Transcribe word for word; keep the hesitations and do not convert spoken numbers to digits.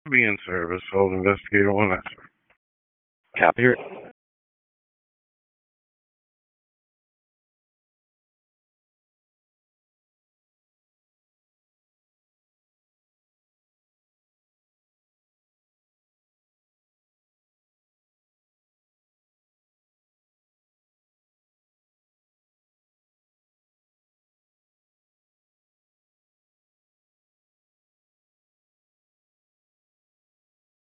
Be in service. Hold investigator one, that's Copy. here.